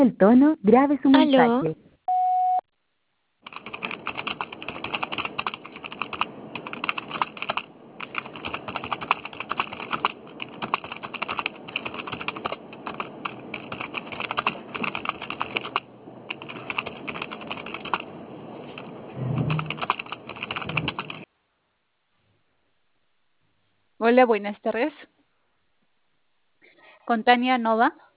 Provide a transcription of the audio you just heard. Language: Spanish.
el tono, grabe su Aló, mensaje. Hola, buenas tardes. Con Tania Nova.